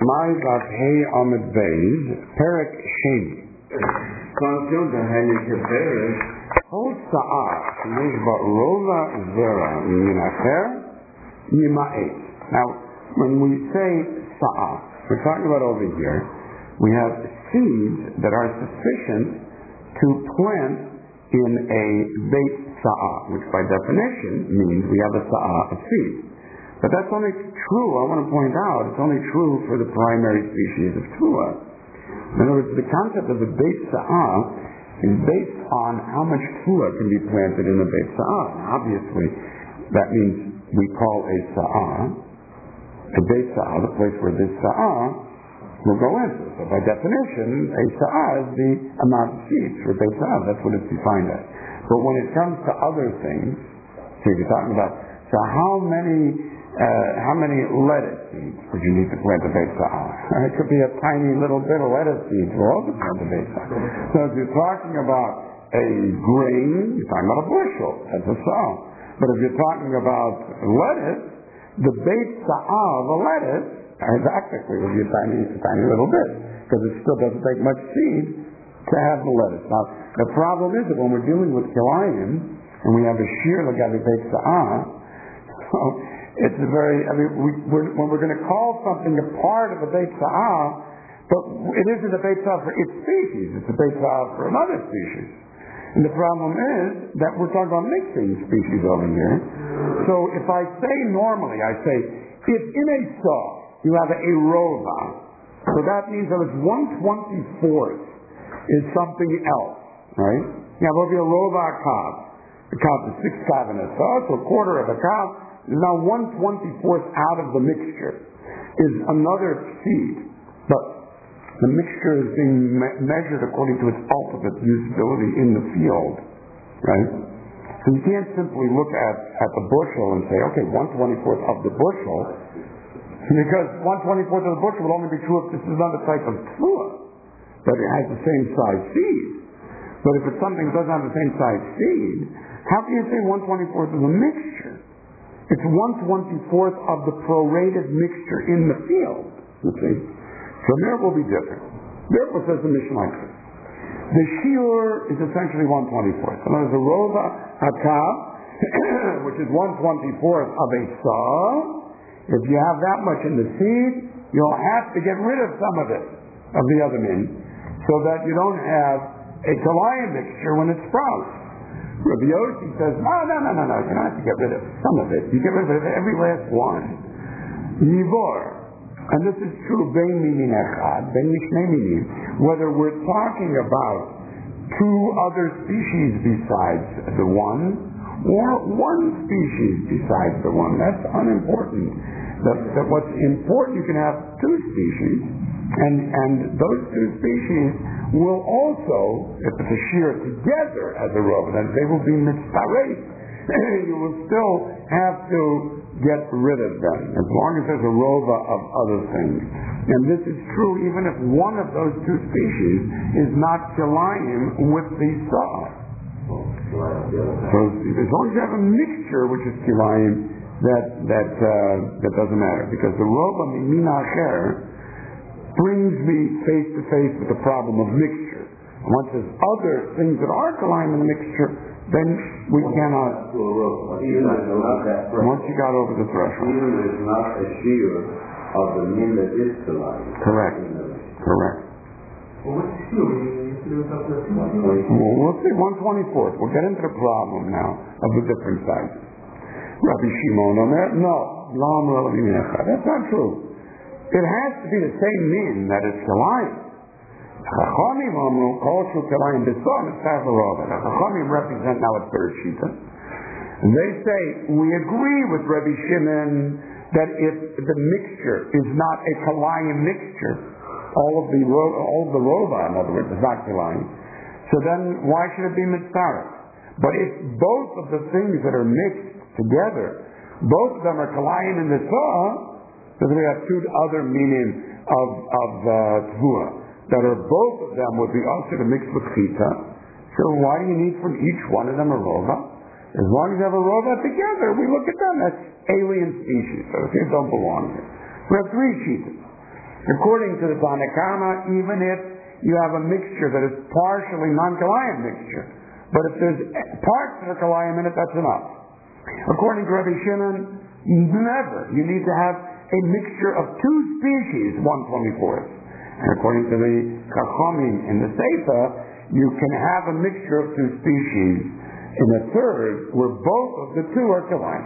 Mai Daf Hey Amid Beis, Perek Sheni. Constant the Heilige Beres. Kol Sa'ah, Yesh Rova Zera, Min Acher, Yima'et. Now, when we say Sa'ah, we're talking about over here, we have seeds that are sufficient to plant in a Beit Sa'ah, which by definition means we have a Sa'ah of seeds. But that's only true, I want to point out, it's only true for the primary species of Tuah. In other words, the concept of a Beit Sa'ah is based on how much Tuah can be planted in a Beit Sa'ah. Obviously, that means we call a Beit Sa'ah, the place where this Sa'ah will go into. So by definition, a Sa'ah is the amount of seeds for Beit Sa'ah. That's what it's defined as. But when it comes to other things, so you're talking about, so how many lettuce seeds would you need to plant a Beit Sa'ah? It could be a tiny little bit of lettuce seeds for all to plant a Beit Sa'ah. So if you're talking about a grain, you're talking about a bushel. That's a Sa'ah. But if you're talking about lettuce, the Beit Sa'ah of a lettuce exactly would be a tiny little bit, because it still doesn't take much seed to have the lettuce. Now, the problem is that when we're dealing with kilayim, and we have a shear like a Beit Sa'ah, so it's when we're going to call something a part of a Beit Sa'ah, but it isn't a Beit Sa'ah for its species, it's a Beit Sa'ah for another species. And the problem is that we're talking about mixing species over here. So if I say normally, I say, if in a saw you have a rova, so that means that it's 1/24th is something else, right? You have over a rova kav. The kav is 6 kav in a saw, so a quarter of a kav. Now 1/24th out of the mixture is another seed, but the mixture is being measured according to its ultimate usability in the field, right? So you can't simply look at the bushel and say, okay, 1/24th of the bushel, because 1/24th of the bushel would only be true if this is another type of tuah, but it has the same size seed. But if it's something that doesn't have the same size seed, how can you say 1/24th of the mixture? It's 1/24th of the prorated mixture in the field, you see. So there will be different. Therefore, says the Mishnah like this. The shiur is essentially 1/24th. And there's a rova hakab, which is 1/24th of a saw. If you have that much in the seed, you'll have to get rid of some of it, of the other min, so that you don't have a kalayim mixture when it sprouts. Rabbi Yossi says, no, you don't have to get rid of some of it. You get rid of every last one. Yivor, and this is true, ben minin echad, ben mishnei minim, whether we're talking about two other species besides the one, or one species besides the one. That's unimportant. That what's important, you can have two species, and those two species will also, if it's a shear together as a rova, then they will be mitzaref. You will still have to get rid of them, as long as there's a rova of other things. And this is true even if one of those two species is not kilayim with the saw. So as long as you have a mixture which is kilayim, that doesn't matter, because the rova min acher brings me face to face with the problem of mixture. And once there's other things that are kilayim in the mixture, then we cannot. Once you got over the threshold. Even if it's not a shear of the min that is kilayim. Correct. Well, what's the shear? We'll see 1/24th. We'll get into the problem now of the different sizes. Rabbi Shimon on that? No. That's not true. It has to be the same min that is kilayim. Chachamim amru kol shu kilayim b'son mitzvah rova. Now Chachamim represent now a third shita. They say we agree with Rabbi Shimon that if the mixture is not a kilayim mixture, all of the rova, in other words, is not kilayim. So then why should it be mitzvah? But if both of the things that are mixed together, both of them are kilayim in the saw, because we have two other meaning of Tvua, that are both of them would be also to mix with chita. So why do you need from each one of them a rova? As long as you have a rova together, we look at them as alien species. So they don't belong here. We have three chitas. According to the Tanna Kama, even if you have a mixture that is partially non-kalayim mixture, but if there's parts that are kalayim in it, that's enough. According to Rabbi Shimon, never. You need to have a mixture of two species, 1/24. And according to the Chachamim in the Seifa, you can have a mixture of two species in a third where both of the two are kalayim.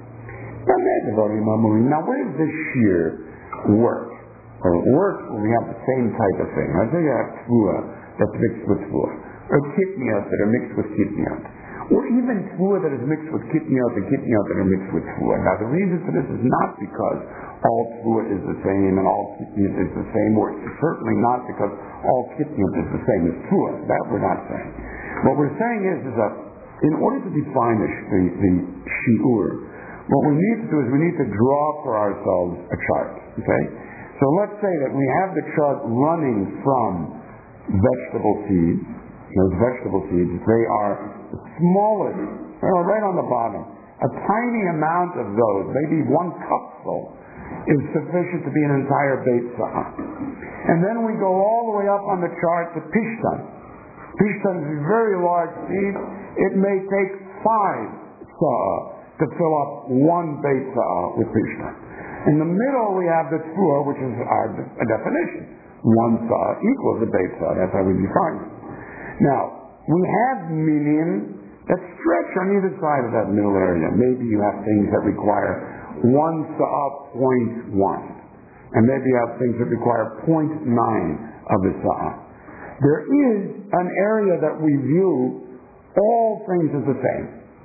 Now, where does this shear work? Well, it works when we have the same type of thing. I think you have tvua that's mixed with tvua, or kitniot that are mixed with kitniot, or even tvua that is mixed with kitniot and kitniot that are mixed with tvua. Now, the reason for this is not because all tvua is the same and all kitniot is the same, or it's certainly not because all kitniot is the same as tvua. That we're not saying. What we're saying is that in order to define the shiur, what we need to do is we need to draw for ourselves a chart. Okay? So let's say that we have the chart running from vegetable seeds. Those vegetable seeds, they are the smallest, right on the bottom. A tiny amount of those, maybe 1 cupful, is sufficient to be an entire beit sa'ah. And then we go all the way up on the chart to pishtan. Pishtan is a very large seed. It may take 5 sa'ah to fill up 1 beit sa'ah with pishtan. In the middle, we have the tvua, which is our definition. 1 sa'ah equals a beit sa'ah. That's how we define it. Now, we have minim that stretch on either side of that middle area. Maybe you have things that require 1 sa'ah 0.1. And maybe you have things that require 0.9 of a sa'ah. There is an area that we view all things as the same.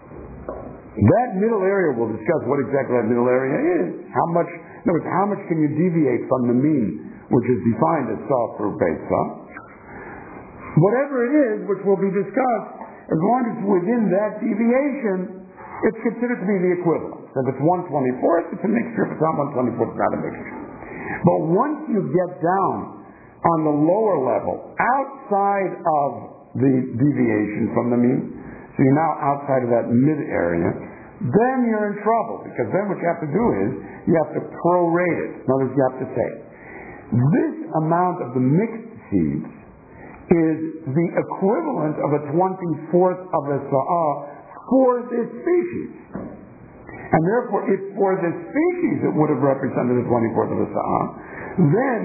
That middle area, we'll discuss what exactly that middle area is. How much can you deviate from the mean, which is defined as sa'ah through beit sa'ah. Whatever it is, which will be discussed, as long as within that deviation, it's considered to be the equivalent. So if it's 1/24, it's a mixture. If it's not 1/24, it's not a mixture. But once you get down on the lower level, outside of the deviation from the mean, so you're now outside of that mid area, then you're in trouble, because then what you have to do is you have to prorate it. In other words, you have to say, this amount of the mixed seeds is the equivalent of a 24th of a sa'ah for this species. And therefore, if for this species it would have represented a 24th of a sa'ah, then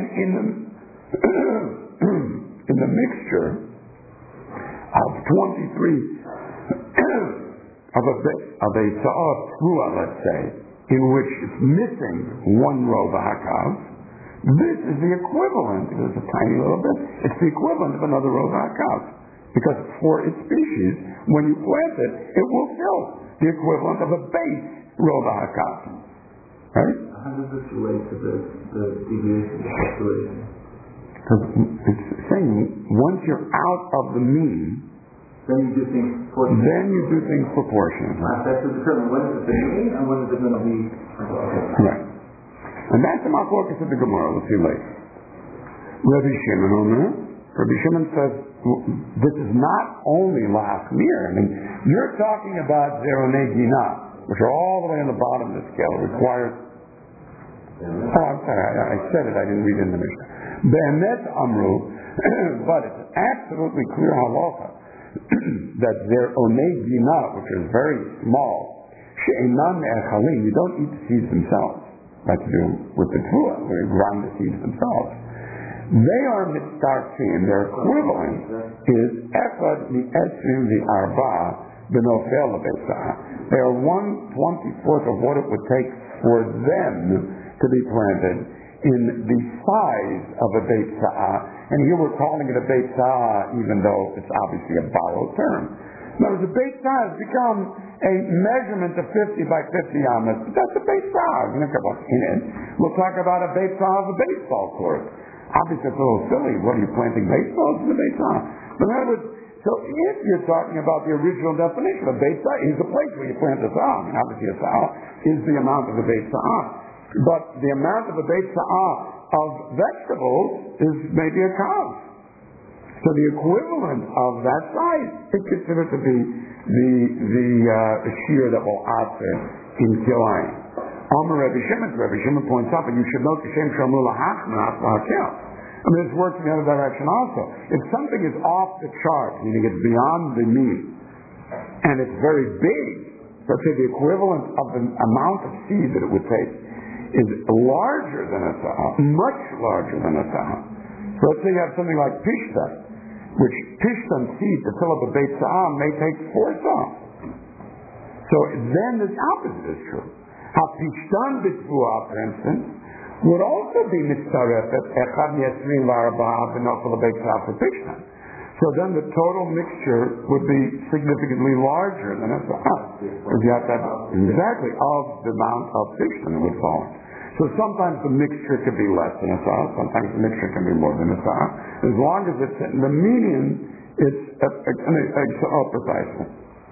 in the mixture of 23 of a sa'ah tvua, let's say, in which it's missing 1 row v'hakav, this is the equivalent, it's a tiny little bit, it's the equivalent of another row v'hakav. Because for its species, when you plant it, it will fill the equivalent of a base row v'hakav. Right? How does this relate to the deviation calculation? Because it's saying, once you're out of the mean, then you do things proportionally. That's to determine when is it the mean and when is it going to be. Right. And that's the machlokas of the Gemara. We'll see later. Rabbi Shimon says, this is not only lachmir. I mean, you're talking about zeronei gina, which are all the way on the bottom of the scale. It requires. Oh, I'm sorry. I said it. I didn't read it in the Mishnah. Be'emet amru, but it's absolutely clear halacha that zeronei gina, which is very small, she'enan me'echalim, you don't eat the seeds themselves. Like to do with the tvua, where you grind the seeds themselves. They are mitzarfim. Their equivalent is echad mi'esrim v'arba b'nofel beit sa'ah. They are 1/24 of what it would take for them to be planted in the size of a beit sa'ah. And here we're calling it a beit sa'ah, even though it's obviously a borrowed term. Now, the beit sa'ah has become a measurement of 50 by 50 amas, but that's a beit sa'ah. We'll talk about a beit sa'ah of a baseball court. Obviously, it's a little silly. What are you planting baseballs in the beit sa'ah? But in other words, so if you're talking about the original definition, a beit sa'ah is the place where you plant a sa'ah. I mean, obviously, a sa'ah is the amount of a beit sa'ah. But the amount of a beit sa'ah of vegetables is maybe a kav. So the equivalent of that size is considered to be the shear that will answer in kilayim. Rabbi Shimon points out, but you should note the same Shamru Lahachnas Lahakel. I mean, it's works in the other direction also. If something is off the chart, meaning it's beyond the mean, and it's very big, let's say the equivalent of the amount of seed that it would take is larger than a sa'ah, much larger than a sa'ah. So let's say you have something like pishtan, which pishtan seed to fill up a beit sa'ah may take 4 sa'ahs. So then the opposite is true. Ha-pishtan b'tzvuah, for instance, would also be mitzarefet echad yesrin v'arba'ah v'nofel beit sa'ah for pishtan. So then the total mixture would be significantly larger than a sa'ah. Because you have to have exactly of the amount of pishtan that would fall. So sometimes the mixture could be less than a sa'ah, sometimes the mixture can be more than a sa'ah. As long as it's in the median, it's precisely.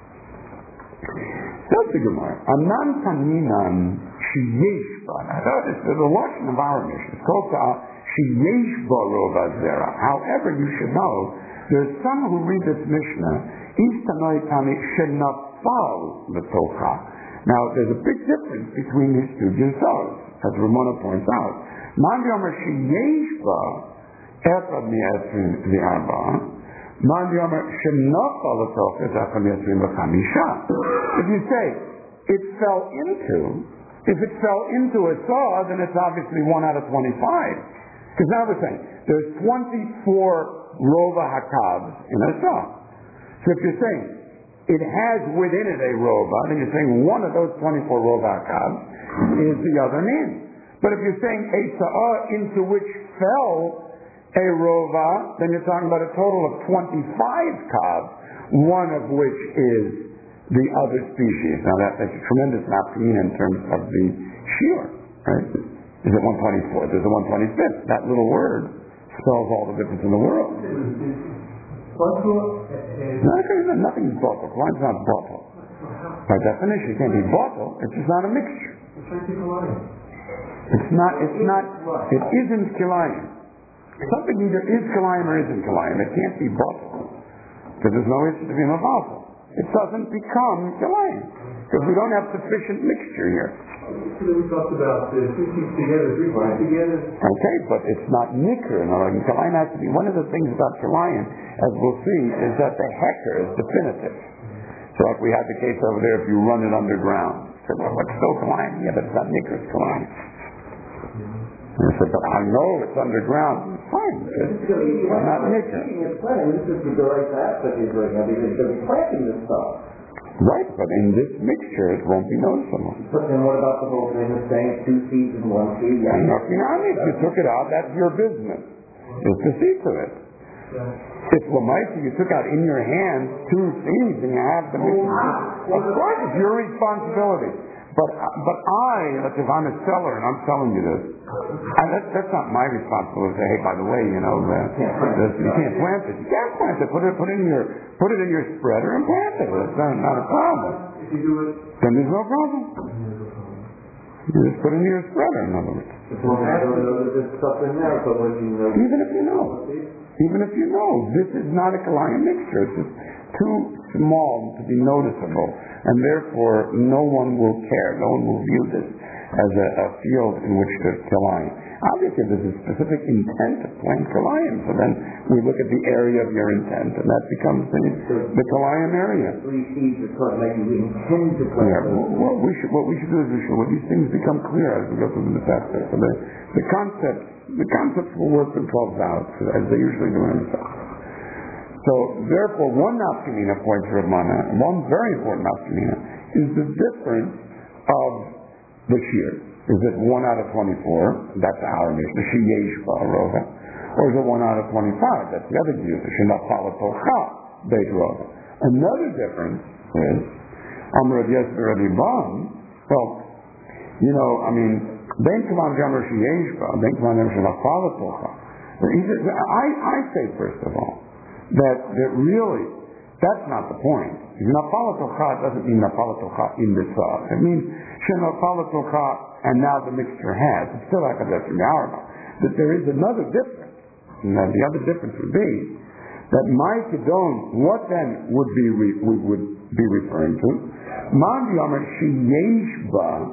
That's the Gemara. Anan taninan sheyesh ba. There's a lashon of our Mishnah. It's called sheyesh ba rova zera. However, you should know, there's some who read this Mishnah, istanoi tani shenafal l'tocha. Now, there's a big difference between these two girzos, as Ramona points out. Man yomer sheyesh ba echad mi'esrin v'arba. Man yomer shenafal l'tocha echad mi'esrin v'chamisha. If you say, it fell into, if it fell into a saw, then it's obviously 1 out of 25. Because now we're saying, there's 24 rova hakavs in a saw. So if you're saying, it has within it a rova, then you're saying one of those 24 rova hakavs is the other name. But if you're saying a saw into which fell a rova, then you're talking about a total of 25 kavs, one of which is the other species. Now that's a tremendous nafkamina in terms of the shiur, right? Is it 124? There's a 125th. That little word spells all the difference in the world. Nothing is bottle. Wine's not bottle. By definition, it can't be bottle. It's just not a mixture. It isn't kilayim. Something either is kilayim or isn't kilayim. It can't be bottle. Because there's no issue to be a bottle. It doesn't become kilayim. Because we don't have sufficient mixture here. We talked about 2 sheets together, 3 sheets together. Okay, but it's not nikr. Kilayim has to be, one of the things about kilayim, as we'll see, is that the hecker is definitive. So like we had the case over there, if you run it underground. So what's still kilayim? Yeah, but it's not nikr, it's kilayim. And I said, but I know it's underground. It's fine. It's not nikr. This is the direct aspect he's doing. Because he's planting this stuff. Right, but in this mixture it won't be noticeable. But then what about the whole thing of saying 2 seeds and 1 seed? Yeah. If you took it out, that's your business. Just to see to it. If Lamaisi, you took out in your hands 2 seeds and you have the mixture, of course it's your responsibility. But like if I'm a seller and I'm selling you this, that's not my responsibility to say, hey, by the way, you can't plant this. You can't plant it. Put it in your spreader and plant it. It's not a problem. If you do it, then there's no problem. You just put it in your spreader, in other words. There's stuff in there, but what you know. Even if you know, this is not a kilayim mixture. It's just too small to be noticeable, and therefore no one will care. No one will view this as a field in which there's kilayim. Obviously, there's a specific intent to plant kilayim, so then we look at the area of your intent, and that becomes the kilayim area. 3 seeds is what maybe we intend to plant. Yeah, what we should do is when these things become clear as we go through this aspect. So the concepts will work themselves out as they usually do in themselves. So therefore, one nafkamina points to Ramana, one very important nafkamina, is the difference of the shiur. Is it 1 out of 24? That's our Mishnah. Sheyesh ba rova. Or is it 1 out of 25? That's the other view. Shenafal l'tocha beit rova. Another difference is Amr of Yesber Adibam. Well, Ben Kaman Jamar Sheyesh ba. Ben Kaman Jamar Shenafal l'tocha. I say first of all that really that's not the point. Nafal l'tocha doesn't mean nafal l'tocha in the saw. It means shenafal l'tocha and now the mixture has. It's still like a different arba. But there is another difference. And the other difference would be that my kedon, what then would we would be referring to? Man yamar sheyesh ba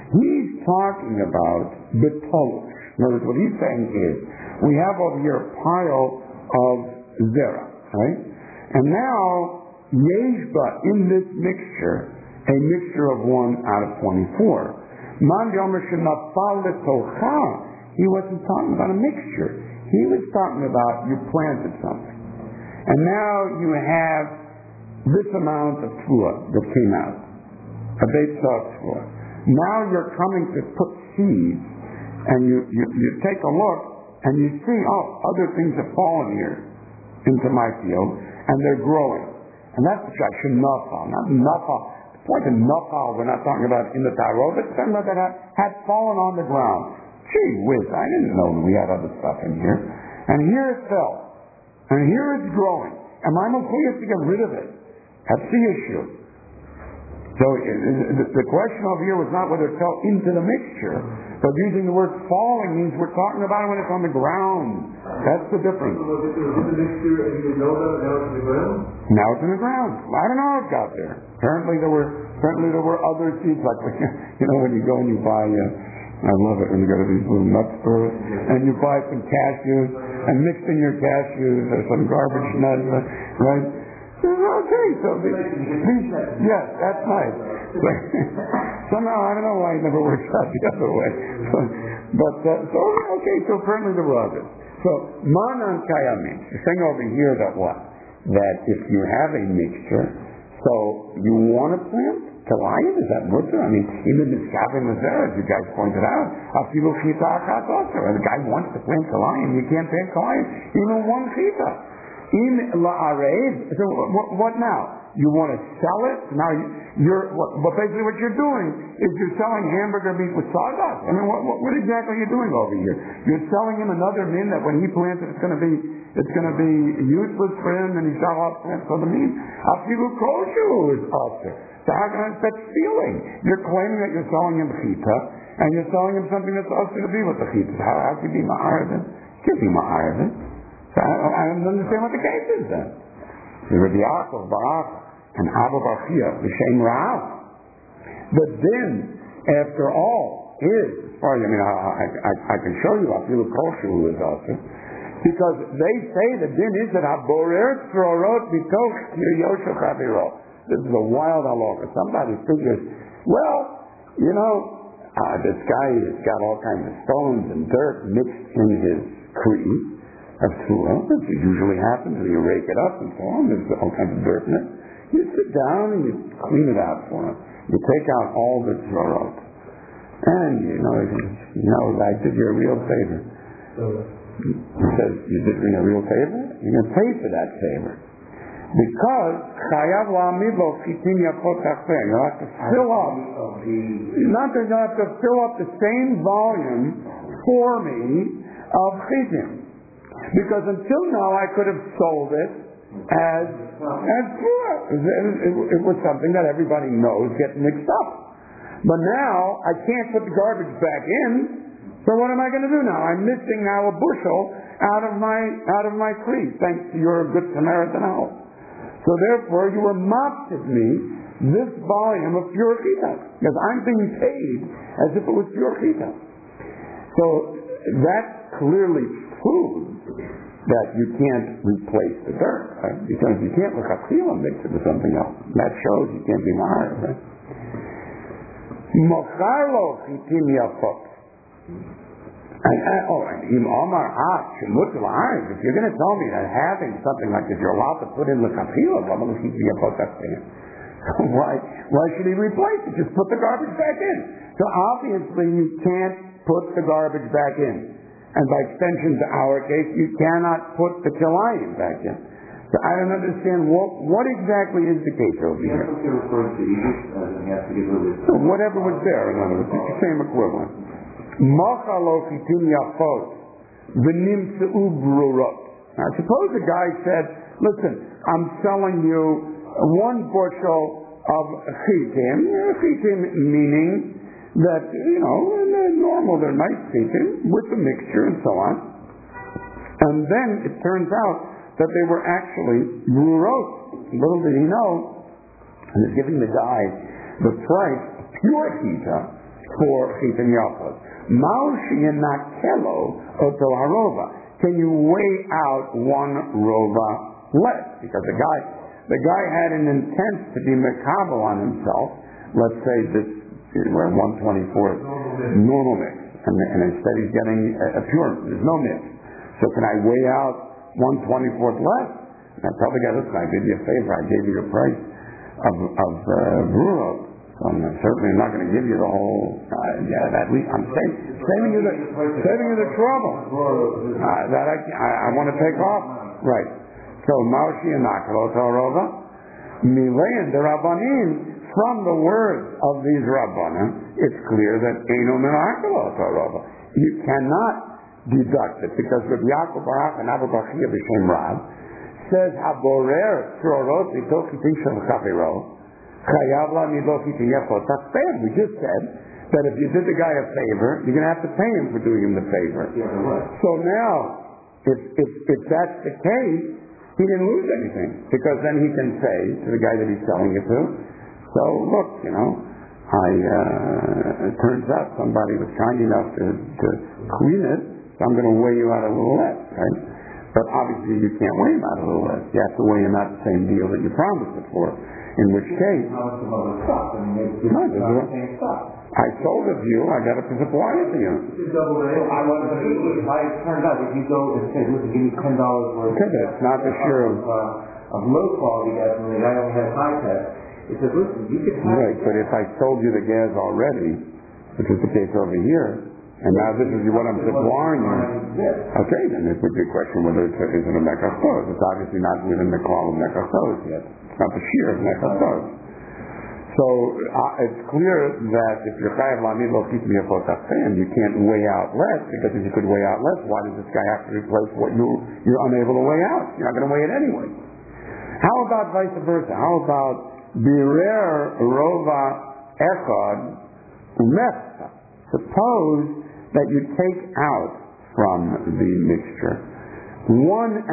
He's talking about bitolush. In other words, what he's saying is, we have over here a pile of zera, right? And now, yeshba in this mixture, a mixture of 1 out of 24. Man yomer shenafal letocha. He wasn't talking about a mixture. He was talking about you planted something. And now you have this amount of tefillah that came out. A beit tefillah. Now you're coming to put seeds, and you take a look, and you see, other things have fallen here into my field, and they're growing. And that's the shashin nafal, not nafal. The point of nafal, we're not talking about in the tarot, but something that had fallen on the ground. Gee whiz, I didn't know we had other stuff in here. And here it fell. And here it's growing. And my mukuyah to get rid of it. That's the issue. So the question over here was not whether it fell into the mixture, but using the word falling means we're talking about it when it's on the ground. That's the difference. So was it in the mixture and you know that now it's in the ground? Now it's in the ground. I don't know how it got there. Apparently there were other seeds, like when you go and you buy I love it when you go to these little nut stores and you buy some cashews and mix in your cashews or some garbage nuts, right? Okay, so yes, that's nice. Somehow I don't know why it never works out the other way. So apparently there were others. So manan kayamin, the thing over here that if you have a mixture, so you want to plant Kalayim, is that mutter? I mean, even the Miskabin was there, as you guys pointed out. Afilu chita achat also. The guy wants to plant Kalayim, you can't plant Kalayim. Even one chita. In la'arev. So what now? You want to sell it? Now basically what you're doing is you're selling hamburger meat with sawdust. I mean, what exactly are you doing over here? You're selling him another min that when he plants it, it's going to be useless for him, and he's got a lot of plants for the meat. Afilu koshu is also. So how can I that's stealing? You're claiming that you're selling him chita, and you're selling him something that's also to be with the chita. How can you be ma'arvin? You can't be ma'arvin. So I don't understand what the case is then. Rabbi Yaakov Barak and Abba Bachia, the Shem Ra'av. The din, after all, is, as far as, I can show you Afilu Koshu is also, because they say the din is that Haborer Tzorot Bitoch Kiryosho Chaviro. This is a wild halacha. Somebody figures, this guy has got all kinds of stones and dirt mixed in his kli of tefillah. This usually happens when you rake it up and so on. There's all kinds of dirt in it. You sit down and you clean it out for him. You take out all the tzorot. And, I did you a real favor. He says, you did me a real favor? You're going to pay for that favor. Because chayav la'amid lo chitin yakot tachpeh. You'll have to fill up. Not that you'll have to fill up the same volume for me of chitim. Because until now I could have sold it as pure. It was something that everybody knows gets mixed up. But now I can't put the garbage back in. So what am I going to do now? I'm missing now a bushel out of my kli, thanks to your good Samaritan help. So therefore, you were mafted me this volume of pure chita, because I'm being paid as if it was pure chita. So that clearly proves that you can't replace the dirt, right? Because you can't look up and mix it with something else. That shows you can't be mahar, right? Mochar lo chitin yafot. If you're going to tell me that having something like this, you're allowed to put in the kapila, why should he replace it? Just put the garbage back in. So obviously you can't put the garbage back in. And by extension to our case, you cannot put the kilayim back in. So I don't understand what exactly is the case over here. So whatever was there, in other words, it's the same equivalent. Now suppose the guy said, listen, I'm selling you 1 bushel of chitim, meaning that, normal, they're nice chitim with the mixture and so on. And then it turns out that they were actually brurot. Little did he know, and he's giving the guy the price of pure chita for chitin yachos. Maushi nakelo oto harova. Can you weigh out one rova less? Because the guy had an intent to be mekabel on himself. Let's say this, we're 1/24th normal mix, and instead he's getting a pure. There's no mix. So can I weigh out 1/24th less? And I tell the guy, listen, I did you a favor. I gave you a price of brewers. So I'm certainly not going to give you the whole. At least I'm saving you the trouble that I want to take off. Right. So Maushi and Nakalo Torova, Milein the Rabbanim. From the words of these Rabbanim, it's clear that Eino Menakalo Torova. You cannot deduct it because Rabbi Yaakov Barak and Abu Bachia B'Shem Rav says Haborer Trorot Itochitin Shel Chapiro. We just said that if you did the guy a favor, you're going to have to pay him for doing him the favor. So now, if that's the case, he didn't lose anything, because then he can say to the guy that he's selling it to, so look, it turns out somebody was kind enough to clean it, so I'm going to weigh you out a little less, right? But obviously you can't weigh him out a little less. You have to weigh him out the same deal that you promised it for. In which case, I sold it to you, I got to supply it to you. I turned out if you go and say, listen, give me $10 worth it's not the share of low quality gas and the guy only has high tech, it says, listen, you can have right, but if I sold you the gas already, which is the case over here, and now this is what I'm supplying you, okay, then it would be a question whether it's a mekachos. It's obviously not within the call of mekachos yet. It's not the shear of mekachos. So it's clear that if you're chayav lamid lo kitmi afotafen, you can't weigh out less, because if you could weigh out less, why does this guy have to replace what you're unable to weigh out? You're not going to weigh it anyway. How about vice versa? How about birer rova echad umefta? Suppose that you take out from the mixture 1.5.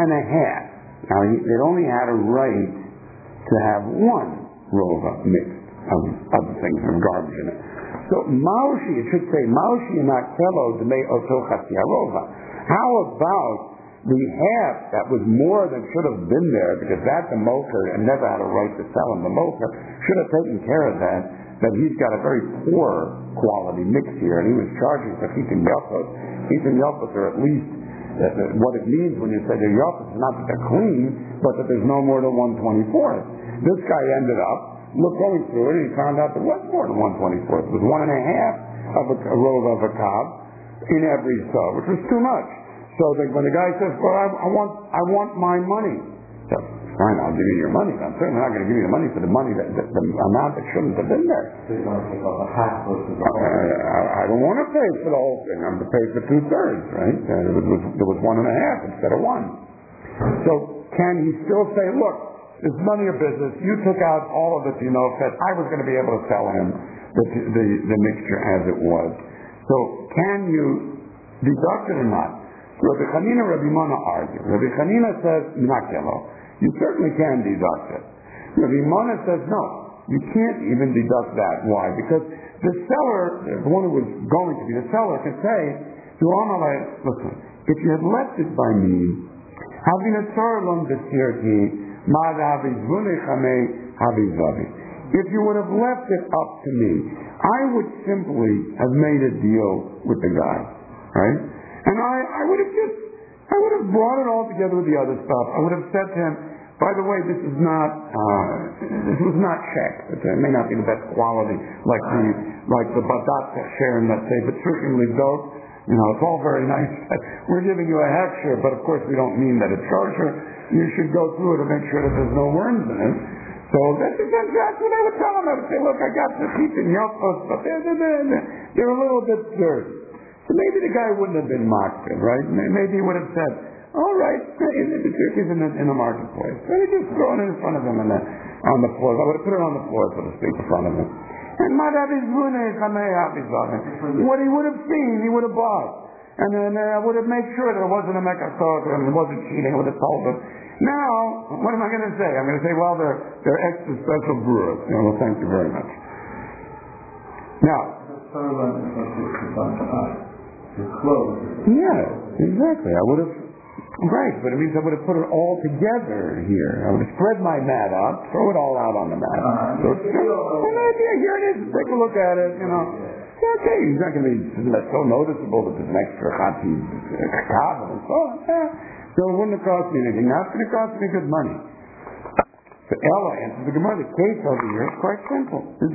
Now it only had a right to have one rova mixed of other things, of garbage in it. So Maushi, it should say Maushi Nakelo Dmei Oto Rova. How about the half that was more than should have been there, because that the moker and never had a right to sell him, the moker should have taken care of that he's got a very poor quality mix here, and he was charging for chitin yachos. Chitin yachos are at least what it means when you say they're yachos, not that they're clean, but that there's no more than 1/24. This guy ended up going through it, and he found out there was more than 1/24. It was 1.5 of a rova of a cob in every saw, which was too much. So when the guy says, "Well, I want my money," so fine, I'll give you your money. I'm certainly not going to give you the money for the money the amount that shouldn't have been there. So you want to take off a half versus the whole. I don't want to pay for the whole thing. I'm going to pay for 2/3, right? There was 1.5 instead of 1. So can he still say, look, it's none of your business. You took out all of it, that I was going to be able to sell him the mixture as it was. So can you deduct it or not? Rabbi Chanina and Rabbi Mona argue. Rabbi Chanina says, Nakelo. You certainly can deduct it. Rabbi Mona says, no, you can't even deduct that. Why? Because the seller, the one who was going to be the seller, can say to Amalai, listen, if you had left it by me, if you would have left it up to me, I would simply have made a deal with the guy, right? And I would have brought it all together with the other stuff. I would have said to him, by the way, this was not checked. It may not be the best quality, like the badat sharon, let's say, but certainly dope. It's all very nice. We're giving you a half share, but of course we don't mean that it's kosher. You should go through it to make sure that there's no worms in it. So that's what I would tell him. I would say, look, I got the chitin yachos, but they're a little bit dirty. So maybe the guy wouldn't have been mocked, right? Maybe he would have said, all right, the turkey's in the marketplace. So he just throw it in front of him on the floor. I would have put it on the floor, so to speak, in front of him. And what he would have seen, he would have bought. And then I would have made sure that it wasn't a mekachos and it wasn't cheating. I would have told him. Now, what am I going to say? I'm going to say, well, they're extra special brewers. Well, thank you very much. Now, Yeah, exactly. I would have, right, but it means I would have put it all together here. I would have spread my mat up, throw it all out on the mat. So it's here it is, take a look at it, Okay, it's not going to be so noticeable that there's an extra chati kav and so on. So it wouldn't have cost me anything. Now it's going to cost me good money. So Ella answers the Gemara. The case over here is quite simple. The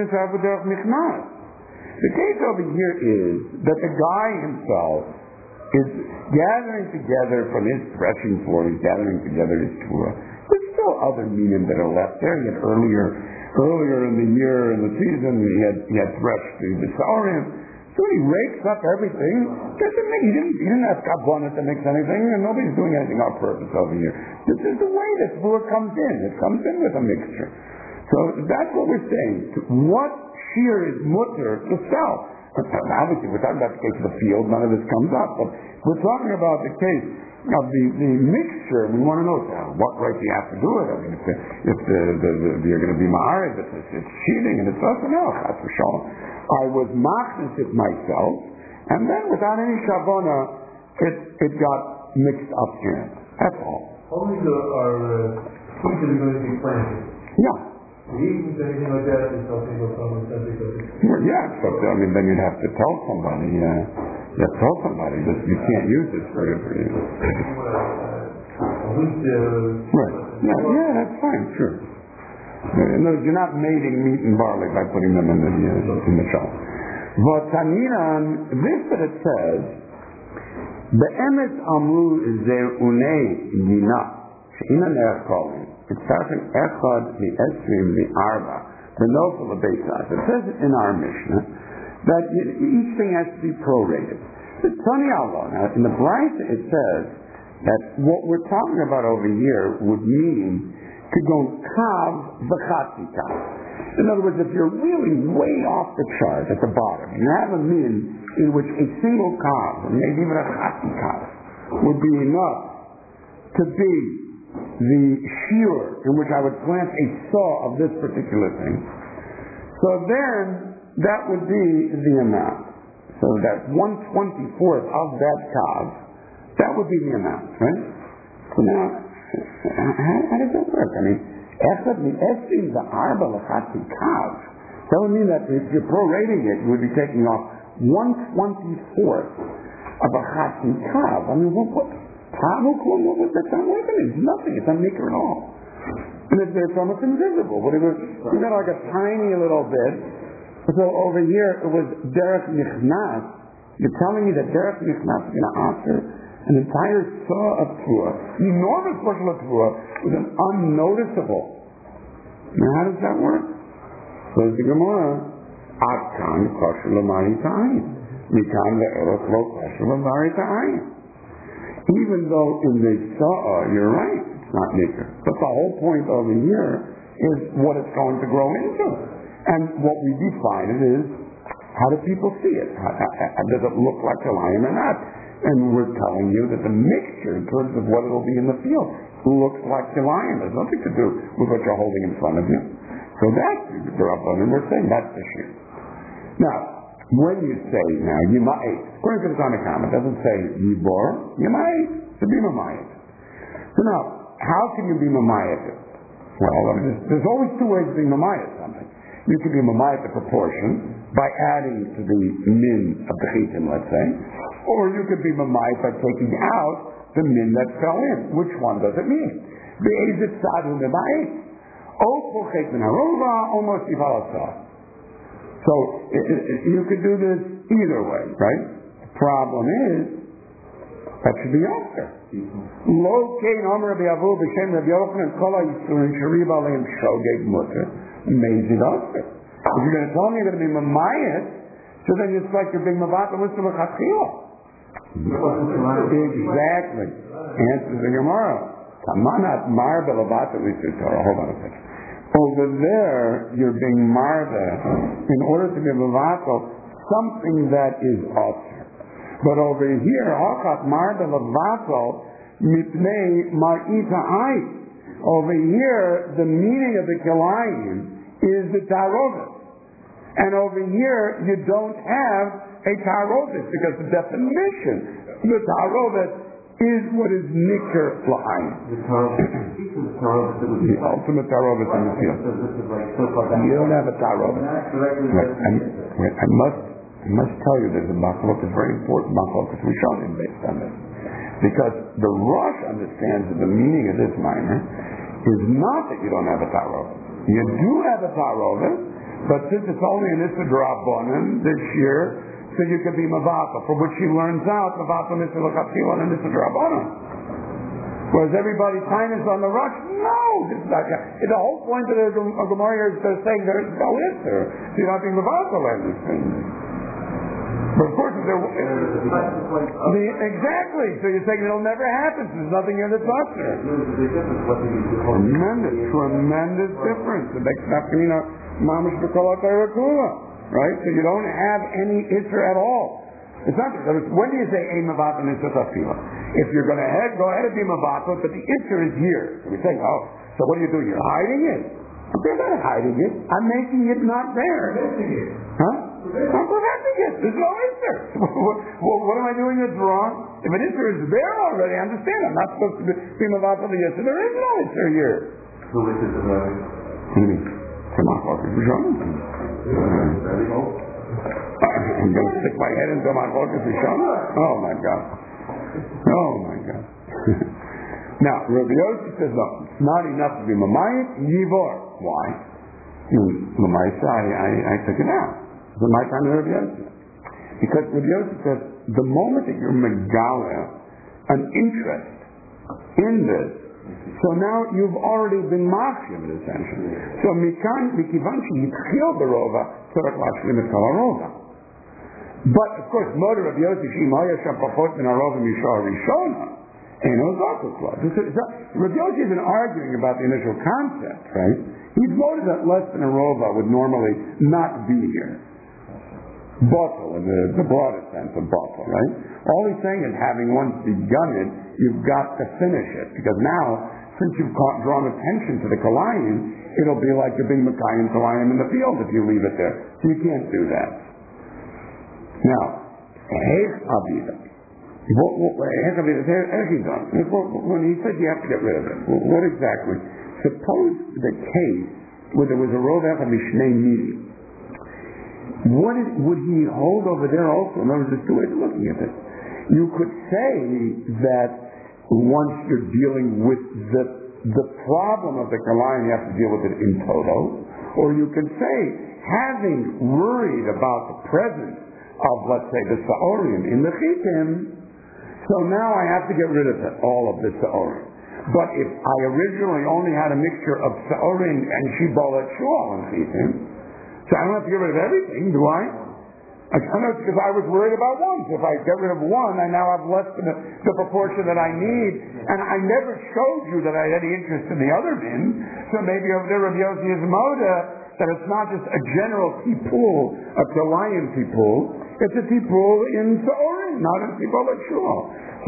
case over here is that the guy himself is gathering together from his threshing floor, he's gathering together his tuah. There's still other minim that are left there. He had earlier in the year, in the season, he had threshed the saurim. So when he rakes up everything, he didn't have kabbalah to mix anything, and nobody's doing anything on purpose over here. This is the way that tuah comes in. It comes in with a mixture. So that's what we're saying. What shear is mutter to sell? Obviously, we're talking about the case of the field. None of this comes up. But we're talking about the case of the mixture. We want to know what right do you have to do it. I mean, if you're going to be ma'ariv, it's cheating, and it's nothing else. That's for sure. I was machnis it myself, and then without any shavona, it got mixed up here. That's all. Only our seeds are going to be planted. Yeah. Anything like that is something will come with something. Yeah, but then you'd have to tell somebody. That you can't use this for you. Right. Yeah, that's fine. Sure. No, you're not mating meat and barley by putting them in the shell. But Taninan, this that it says, Be'emet amru ze'unei yina she'ina ne'er kolin. It's starting echad mi'esrim mi'arba b'nofel l'beisas. It says in our Mishnah that each thing has to be prorated. It's funny now in the Brisa it says that what we're talking about over here would mean to go kav v'chati kav. In other words, if you're really way off the chart at the bottom, you have a min in which a single kav, or maybe even a chati kav, would be enough to be the shear in which I would plant a saw of this particular thing. So then, that would be the amount. So that 1/24th of that kav, that would be the amount, right? So now, how does that work? I mean, echad mi'esrim v'arba l'chati kav. That would mean that if you're prorating it, you would be taking off 1/24th of a chati kav. I mean, that's not working. It's nothing. It's not maker at all. And it's almost invisible. You got like a tiny little bit. So over here, it was derech nichnas. You're telling me that derech nichnas is going to offer an entire saw of tuah, enormous bushel of tuah, with an unnoticeable. Now, how does that work? Says the Gemara, Atkan kosher l'mari ta'ayin. Mikan ve'erot lo kosher l'mari ta'ayin. Even though in the saw, you're right, it's not nikkur. But the whole point over here is what it's going to grow into. And what we define it is, how do people see it? Does it look like a lion or not? And we're telling you that the mixture in terms of what it'll be in the field looks like the lion. There's nothing to do with what you're holding in front of you. So that's the Rabban, and we're saying that's the shear. Now, when you say now, Yima'it, according to the Tanakh, it doesn't say Yibor, Yima'it, to be Mamayit. So now, how can you be Mamayit? Well, there's always two ways of being Mamayit something. You can be Mamayit the proportion by adding to the min of the chitim, let's say, or you could be Mamayit by taking out the min that fell in. Which one does it mean? Be'ezit sadu Mamayit. O pochet min harova, almost ivalasa. So you could do this either way, right? The problem is that should be after. Lo kein omer Rabbi Avu b'shem Rabbi Yochanan kol ha'yisurim sheriv aleim shogeg mutter mezid after. If you're going to tell me you're going to be mamayit, so then it's like you're being mavatal l'shem l'chatchila. Exactly. Answers the Gemara. Kamanat mar b'lavatal l'shem Torah. Hold on a second. Over there, you're being marva in order to be levato something that is usher. But over here, hachat marva levato mitnei mar'ita ay. Over here, the meaning of the kilayim is the tarovet. And over here, you don't have a tarovet, because the definition of the tarovet is what is nikr la'ayin. The ultimate tarovet in the field. You don't have a tarovet. I must tell you, there's a machlok, it's very important machlok, because we shown him based on this. Because the Rosh understands that the meaning of this minor is not that you don't have a tarovet. You do have a tarovet, but since it's only an Issa D'Rabbanan this year, so you can be Mavato, for which he learns out Mavato Issa L'Chatchila and Issa D'Rabbanan. Whereas everybody's time is on the rush. No, this is not. The whole point of the Gemara is saying there is no Issa. So you're not being Mavato on these things. But of course, exactly. So you're saying it'll never happen. So there's nothing here that's not there. Tremendous difference. It makes nothing, mamish b'kol ha'Torah, right? So you don't have any isser at all. It's not. When do you say a mavato and isser tafila? If you're going to go ahead and be mavato, but the isser is here. So we say, so what do you do? You're hiding it. They're not hiding it. I'm making it not there. Huh? I'm preventing it. There's no isser. What am I doing that's wrong? If an isser is there already, I understand. I'm not supposed to be mavato the isser. There is no isser here. So which is the What do you mean? Come on, I'm going to stick my head into my focus Rishon. Oh my God. Now, Rabbi Yossi says, no, it's not enough to be Mamayit, Yivor. Why? Mamayit, I took it out. It's my time of Rabbi Yossi. Because Rabbi Yossi says, the moment that you're Megala, an interest in this, so now you've already been machshim, essentially. So mikan mikivanchi yitchil berova tzorach lashlim et kol harova. But of course, motor of Yossi shim hoya sham pachot min harova mishah rishona eno zakukla. Rabbi Yossi isn't arguing about the initial concept, right? He's noted that less than a rova would normally not be here. Bottle, in the broadest sense of bottle, right? All he's saying is, having once begun it, you've got to finish it. Because now, since you've drawn attention to the Kalayim, it'll be like you're being Makayim Kalayim in the field if you leave it there. So you can't do that. Now, Hech Avida. When he said you have to get rid of it, what exactly? Suppose the case where there was a Rovech of Mishnei Midi. What would he hold over there also? In other words, there's two ways of looking at this. You could say that once you're dealing with the problem of the Kalayim, you have to deal with it in toto. Or you can say, having worried about the presence of, let's say, the Sa'orim in the Chitim, so now I have to get rid of it, all of the Sa'orim. But if I originally only had a mixture of Sa'orim and Shibolet Shual and Chitim, so I don't have to get rid of everything, do I? I don't know, because I was worried about one. So if I get rid of one, I now have less than the proportion that I need. And I never showed you that I had any interest in the other min. So maybe over there, Rabbi Yossi is moda, that it's not just a general tipul, a Kalayim tipul. It's a tipul in Sa'orim, not a tipul at Shul. So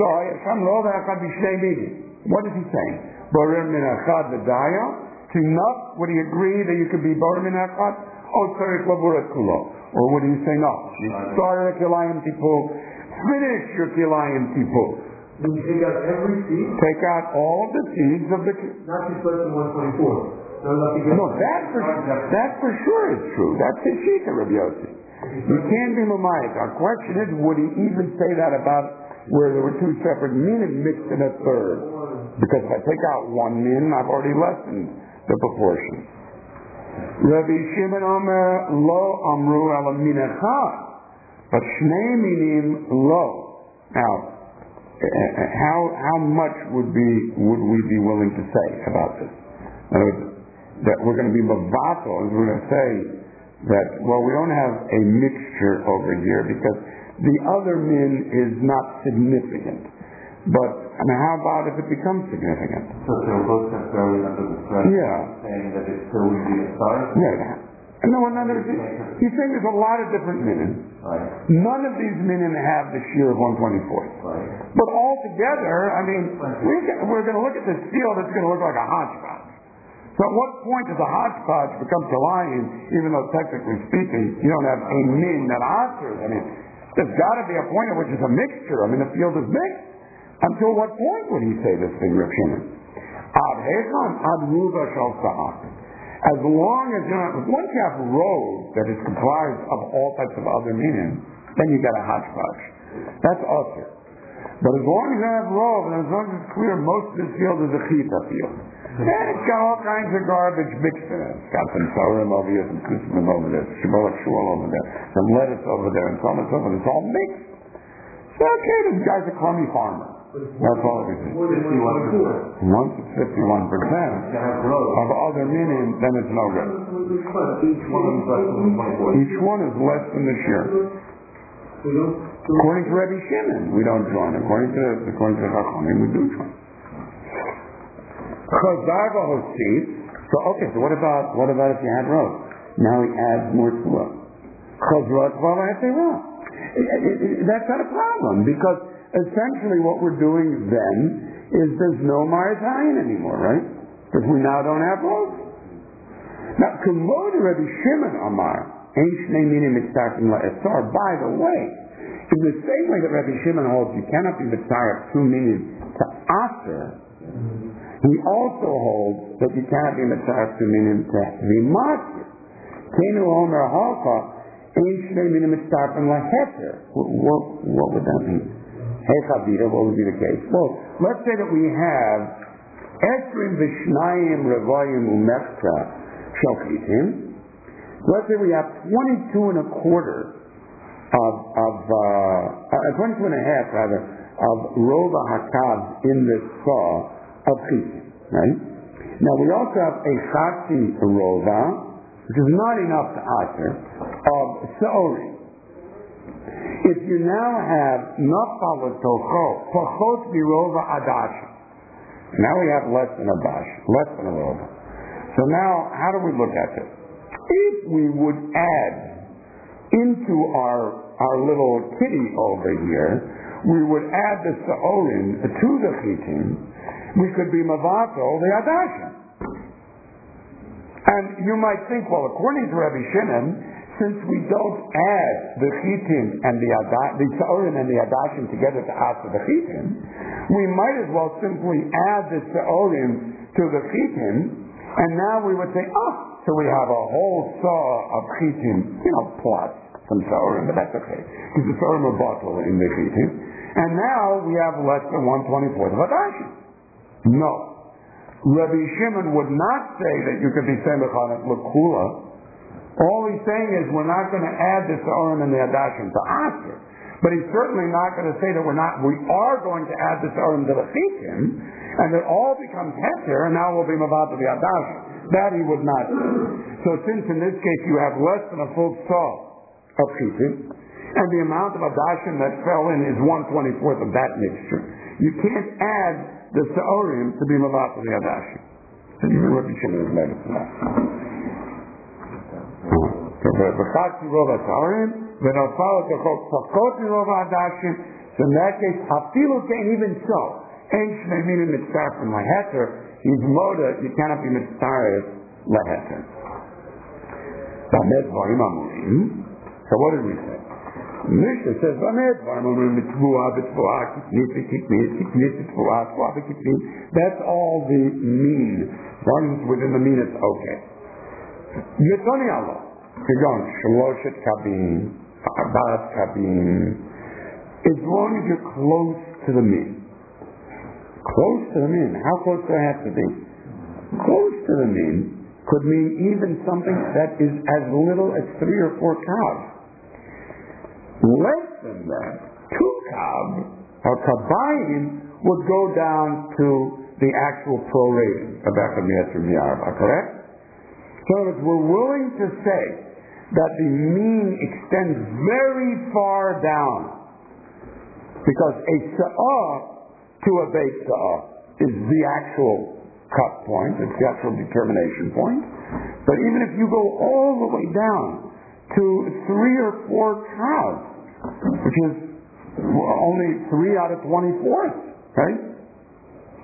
what is he saying? Borer min achad v'daya? To not, would he agree that you could be borer min achad? Or would he say no? Start a Kilayim Tipul, finish your Kilayim Tipul. When you take out every seed? Take out all the seeds of the... Not just less than 124. No, that for sure is true. That's the Shita, Rabbi Yossi. You can't be Mamayik. Our question is, would he even say that about where there were two separate min mixed in a third? Because if I take out one min, I've already lessened the proportion. Rabbi Shimon Omer lo amru ala min echad, but shnei minim lo. Now, how much would we be willing to say about this? In other words, that we're going to be mavato, we're going to say that, well, we don't have a mixture over here because the other min is not significant. But how about if it becomes significant? So they're both temporarily under the threat, saying that it still would be a star? Yeah. No, he's saying there's a lot of different minim. Right. None of these minim have the shear of 124. Right. But altogether, I mean, we're going to look at this field, it's going to look like a hodgepodge. So at what point does a hodgepodge become Kalayin, even though technically speaking, you don't have a min that answers? I mean, there's got to be a point at which it's a mixture. I mean, the field is mixed. Until what point would he say this thing, Reb Shimon? As long as once you have rows that is comprised of all types of other meaning, then you get a hodgepodge. That's awesome. But as long as you have rows, and as long as it's clear most of this field is a chita field, then it's got all kinds of garbage mixed in it. It's got some saurim over here, some kusman over there, shibolak shul over there, some lettuce over there, and so on and so forth. It's all mixed. So okay, this guy's a crummy farmer. That's all we think. Once it's 51% of other meaning, then it's no good. Each one is less than the share. According to Rabbi Shimon, we don't join. According to Chachamim, we do join. So okay, so what about if you had rows? Now he adds more to it. That's not a problem, because essentially what we're doing then is there's no Maritzayin anymore, right? Because we now don't have rows. Now, Kavod Rabbi Shimon Amar, by the way, in the same way that Rabbi Shimon holds you cannot be mitzvah 2 meaning to Aser, he also holds that you cannot be mitzvah 2 meaning to Vimat. Kenu Omer Halcha, Ein meaning mitzvah Laheter. What would that mean? Hey Chavira, what would be the case? Well, let's say that we have Esrim Vishnayim Revayim Umechtra Shochitim. Let's say we have 22 and a quarter of 22 and a half rather of Rova Hakav in this saw of Chitim, right? Now we also have a Chatzi Rova, which is not enough to answer, of Seori. If you now have Nafal Tocho, Pachot Mirova Adash. Now we have less than a dash, less than a Rova. So now, how do we look at this? If we would add into our little kitty over here, we would add the Seorim to the Chitim, we could be Mavato the Adashim. And you might think, well, according to Rabbi Shimon, since we don't add the Chitim and the Seorim and the Adashim together to answer the Chitim, we might as well simply add the Seorim to the Chitim, and now we would say, so we have a whole saw of Chitim, plus some Seorim, but that's okay, because the Seorim are bottled in the Chitim, and now we have less than 1/24 of Adashim. No. Rabbi Shimon would not say that you could be Semechanat L'Kula. All he's saying is we're not going to add the Seorim and the Adashim to Aser. But he's certainly not going to say that we are going to add the Seorim to the Chitim, and it all becomes Heter, and now we'll be Mavad to the Adashim. That he would not say. So since in this case you have less than a full saw of Chitim, and the amount of Adashim that fell in is 1/24 of that mixture, you can't add the Seorim to be Mavad to the Adashim. So even Rabbi Shimon is made of that. So in that case, Hafilu Kain, even so, Ein Shnei Minim Mitzvah from Laheter, he's Moda, you cannot be Mitzvah Laheter. So what did we say? Mishnah says, that's all the mean. Once within the mean, it's okay. Yitoni Allah. Shaloshet kabin, Abat kabin. As long as you're close to the mean. Close to the mean. How close do I have to be? Close to the mean could mean even something that is as little as 3 or 4 cows. Less than that, 2 kav or kabayim would go down to the actual prorating of Echad Mi'etzim Mi'arba, correct? So if we're willing to say that the mean extends very far down, because a sa'ah to a beit sa'ah is the actual cut point, it's the actual determination point, but even if you go all the way down to 3 or 4 cows, which is only 3 out of 24, right? 3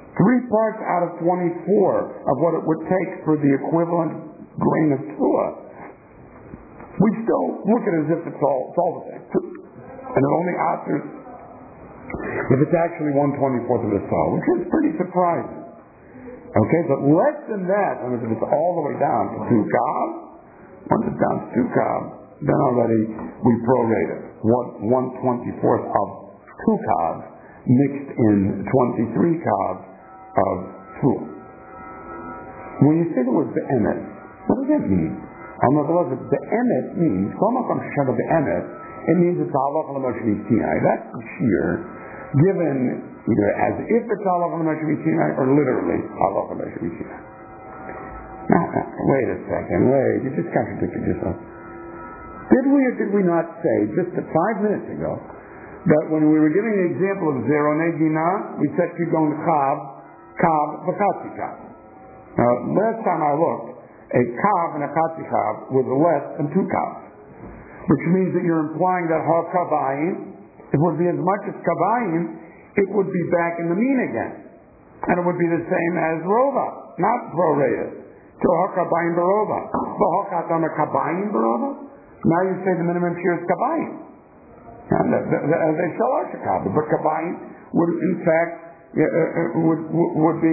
parts out of 24 of what it would take for the equivalent grain of tua, we still look at it as if it's all the same. And it only alters if it's actually 1/24 of the saw, which is pretty surprising. Okay, but less than that, if it's all the way down to 2 kav, once it's down to 2 kav, then already we prorate it. 1/24 of 2 kav mixed in 23 kav of tua. When you say the word be'emet, what does that mean? Be'emet means, it means it's halacha l'Moshe Sinai. That's the shear given either as if it's halacha l'Moshe Sinai or literally halacha l'Moshe Sinai. Now, wait a second, you just contradicted yourself. Did we or did we not say just 5 minutes ago that when we were giving the example of Zeronei Dinah, we said Kigon Kav, V'Chatzi Kav. Now, last time I looked, a Kav and a Chatzi Kav was less than 2 Kav, which means that you're implying that Ha-Kabayim, it would be as much as Kabayim, it would be back in the mean again. And it would be the same as Rova, not prorated. So Ha-Kabayim Barova. So Ha-Katam Kabayim Barova? Now you say the minimum shear is Kabayim. They shall are Chicago, but Kabayim would, in fact, would be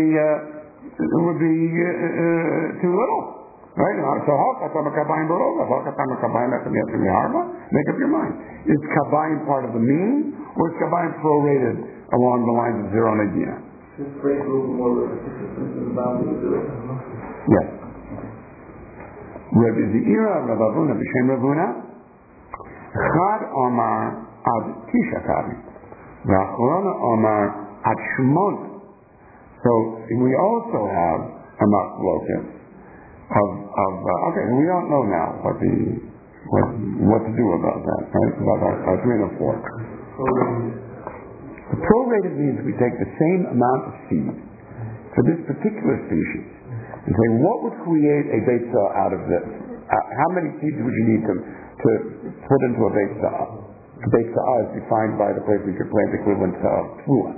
too little, right? So Hakatam Kabayim Barova, Hakatam Kabayim Harma. Make up your mind. Is Kabayim part of the mean, or is Kabayim prorated along the lines of zero Negina? Just break a little more about it. Yes. Rabbi Zeira, Rabbi Avuna, B'Shem Ravuna, Chad Omar Ad Tisha Kavim, V'Achrona Omar Ad Shmona. So we also have a machloket of okay, we don't know now what to do about that, right? About our 3 and 4. The prorated means we take the same amount of seed for this particular species and say, what would create a beit saw out of this? How many seeds would you need to put into a beit saw? A beit saw is defined by the place we could plant equivalent to tua.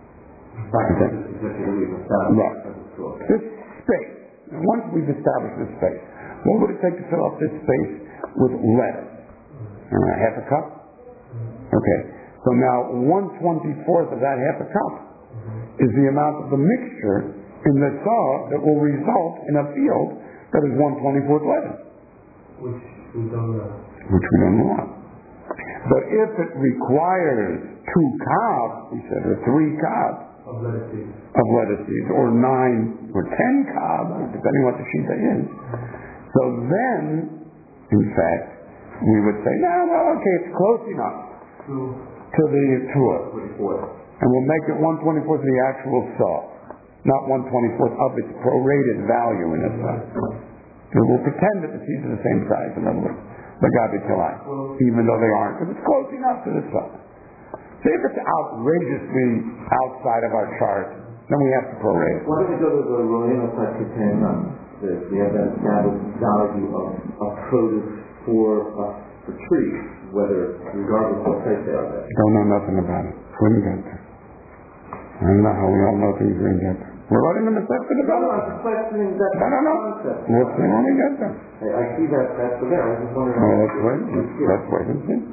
Right. This space. Once we've established this space, what would it take to fill up this space with lettuce? Half a cup? Okay. So now 1/24 of that half a cup is the amount of the mixture in the saw that will result in a field that is 1/24 lettuce. Which we don't know. Which we don't know. But if it requires 2 kav, we said, or 3 kav Of lettuce seeds, or 9 or 10 kav, depending what the shita is. So then, in fact, we would say, okay, it's close enough to the tua. And we'll make it 1/24 of the actual saw, not 1/24 of its prorated value in the saw. So we'll pretend that the seeds are the same size, in other words, the gabi kalai, even though they aren't, because it's close enough to the saw. So if it's outrageously outside of our chart, then we have to prorate it. Why don't we go to the Royal Patrick we have that established value of produce for trees, regardless of what type they are. Don't know nothing about it. Couldn't get there. I don't know how we all know things we didn't get there. We're running a mistake for development. I'm questioning that concept. We'll see when we get there. I see that's there. I was just wondering. Let's wait and see.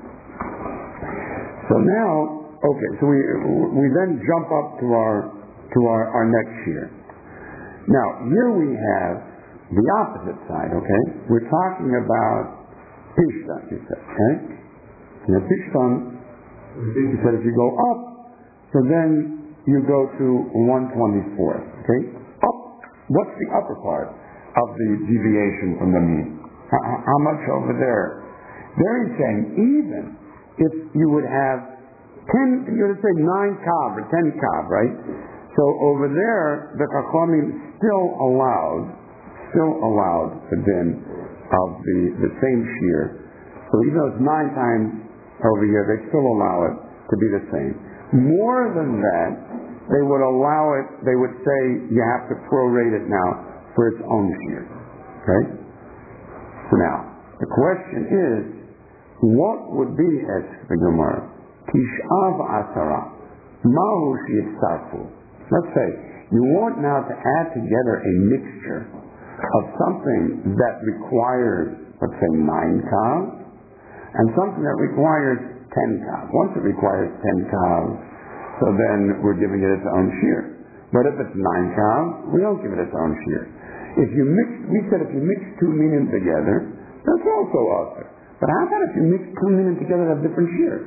So now, okay, so we then jump up to our next year. Now, here we have the opposite side, okay? We're talking about Pishtan, you said, okay? And the Pishtan, you said if you go up, so then you go to 1/24, okay? Up, what's the upper part of the deviation from the mean? How much over there? There he's saying even if you would have 10, you would say 9 kav or 10 kav, right? So over there, the Chachamim still allowed the din of the same shear. So even though it's 9 times over here, they still allow it to be the same. More than that, they would allow it, they would say you have to prorate it now for its own shear. Okay? So now, the question is, what would be, as the Gemara, Tish'av Asara, Mahu Shi'itzafu? Let's say, You want now to add together a mixture of something that requires, let's say, 9 kav, and something that requires 10 kav. Once it requires 10 kav, so then we're giving it its own shear. But if it's 9 kav, we don't give it its own shear. We said if you mix 2 minim together, that's also usher. But how about if you mix 2 minim together that have different shears?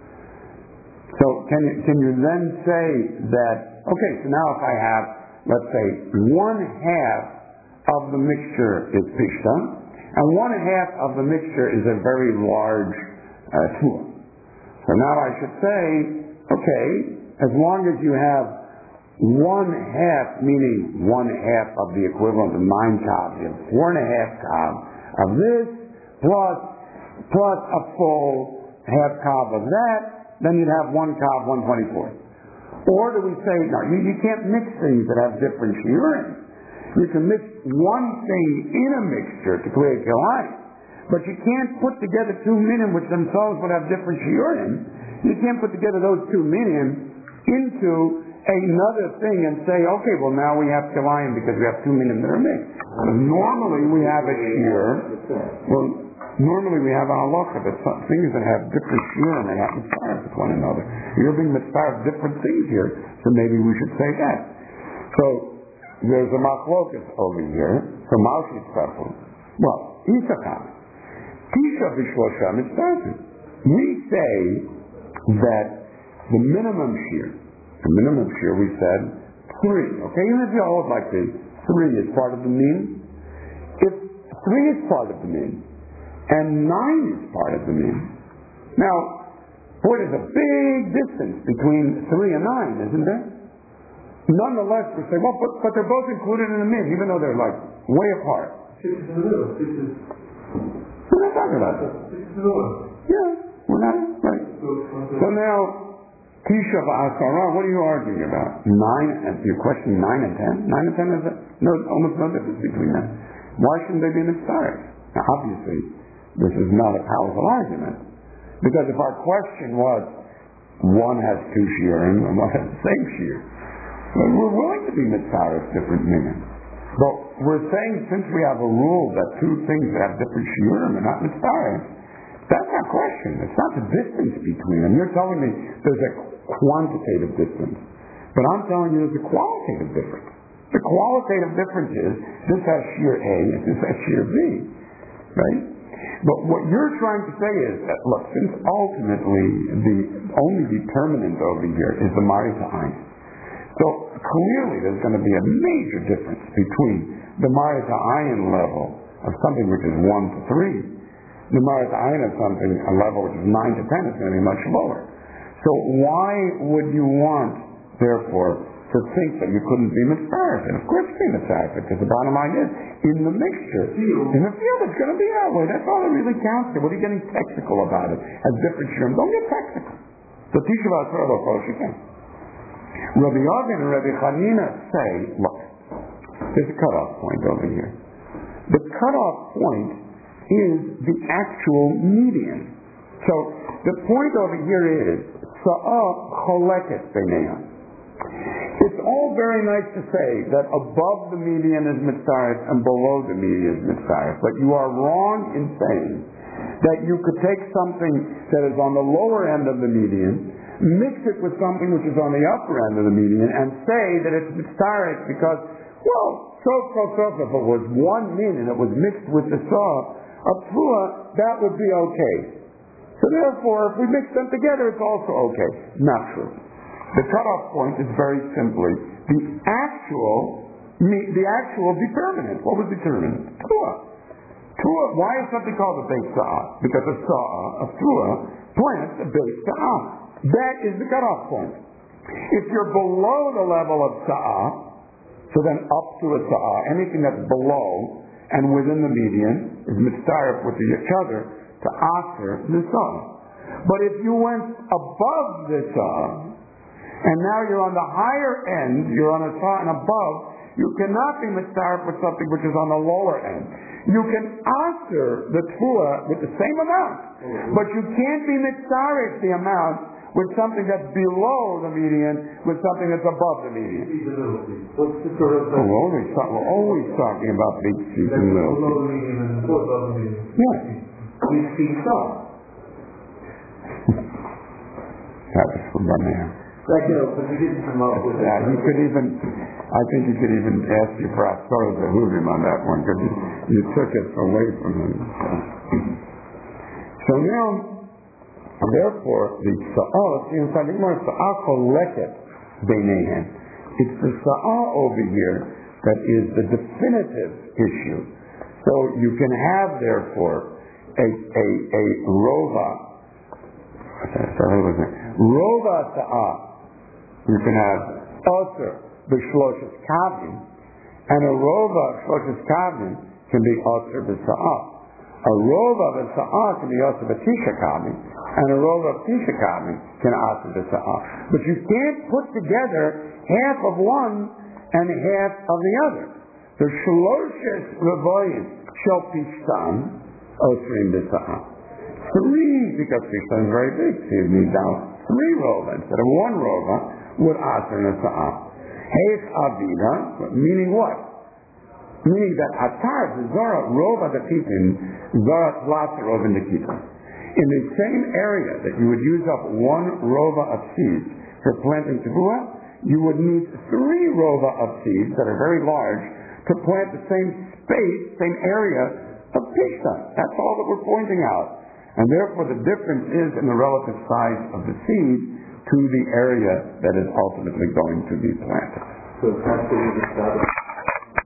So can you then say that, okay, so now if I have, let's say, 1/2 of the mixture is pishta, and 1/2 of the mixture is a very large tua. So now I should say, okay, as long as you have 1/2, meaning 1/2 of the equivalent of 9 kav, you have 4.5 kav of this, plus a full half kav of that, then you'd have 1 kav, 1/24. Or do we say, no, you can't mix things that have different shiurim. You can mix one thing in a mixture to create kilayim, but you can't put together 2 minim which themselves would have different shiurim. You can't put together those 2 minim into another thing and say, okay, well now we have kilayim because we have 2 minim that are mixed. Normally we have a shiur. Normally we have a halacha that things that have different shiurim are not mitzvah with one another. You're being mitzvah different things here, so maybe we should say that. So there's a machlokas over here from Malchut Tzafon. Well, Yisachar, Tisha v'Shlosha mitzvah. We say that the minimum shear we said 3. Okay, even if you hold like this, 3 is part of the mean. If 3 is part of the mean, and 9 is part of the mean. Now, boy, there's a big distance between 3 and 9, isn't there? Nonetheless, we say, well, but they're both included in the mean, even though they're like way apart. 6 is in the middle. 6 is... We're not talking about that. 6 is in the middle. Yeah, we're not, right. So now, Tisha v'Asara, what are you arguing about? 9, and your question 9 and 10? 9 and 10 is almost no difference between them. Why shouldn't they be mitzvah? Now, obviously, this is not a powerful argument. Because if our question was, one has 2 shiurim and one has the same shear, then we're willing to be mitzvah different minim. But we're saying since we have a rule that 2 things that have different shiurim are not mitzvah, that's our question. It's not the distance between them. You're telling me there's a quantitative distance. But I'm telling you there's a qualitative difference. The qualitative difference is this has shear A and this has shear B. Right? But what you're trying to say is that, look, since ultimately the only determinant over here is the Marita Ayin, so clearly there's going to be a major difference between the Marita Ayin level of something which is 1 to 3, the Marita Ayin of something, a level which is 9 to 10 is going to be much lower. So why would you want, therefore, to think that you couldn't be mitzvah? And of course you can be mitzvah, because the bottom line is, in the mixture, in the field, it's going to be that way. That's all that really counts here. What are you getting technical about it? As different shiurim, don't get technical. So Tisha v'Asara l'Kol Sheken. Rabbi Yochanan and Rabbi Chanina say, look, there's a cutoff point over here. The cutoff point is the actual median. So the point over here is Sa'ah Choleket B'neihan. It's all very nice to say that above the median is mitzvah and below the median is mitzvah, but you are wrong in saying that you could take something that is on the lower end of the median, mix it with something which is on the upper end of the median, and say that it's mitzvah because, well, if it was 1 min and it was mixed with the saw of Tua, that would be okay. So therefore, if we mix them together, it's also okay. Not true. The cutoff point is very simply the actual determinant. What was determinant? Tua. Why is something called a beit sa'ah? Because a sa'ah, a tua, plants a beit sa'ah. That is the cutoff point. If you're below the level of sa'ah, so then up to a sa'ah, anything that's below and within the median is mitzaref with each other to after the sa'ah. But if you went above the sa'ah, and now you're on the higher end, you're on a sa'ah and above, you cannot be mitzaref with something which is on the lower end. You can answer the tua with the same amount, but you can't be mitzaref the amount with something that's below the median with something that's above the median. What's the sort of... We're always talking about big feet and little feet. Below the median and above the median. Yeah. We see some. That was from Barnea. But we didn't come up with that. I think you could even ask you for Astora Zehuvim on that one, because you took it away from him. So now, therefore, the Sa'ah, inside the Gemara, Sa'ah koleket beinehem. It's the Sa'ah over here that is the definitive issue. So you can have, therefore, a rova. Rova Sa'ah. You can have Osir b'shloshes kavim, and a rova shloshes kavim can be Osir b'Sa'ah. A rova b'Sa'ah can be Osir b'Tisha kavim, and a rova b'Tisha kavim can Osir b'Sa'ah. But you can't put together half of one and half of the other. The shloshes revoyim shel pishtan Osrim b'Sa'ah. Three, because pishtan is very big, so you need now 3 rova instead of 1 rova. Would Asr Nasa'ah. Heis Avida, meaning what? Meaning that Atar, Zara, Rova the Kitin, Zara Tlasa Rova the Kitin. In the same area that you would use up 1 Rova of seeds for planting Tevuah, you would need 3 Rova of seeds that are very large to plant the same space, same area of Pishta. That's all that we're pointing out. And therefore the difference is in the relative size of the seed to the area that is ultimately going to be planted. So that's what we established.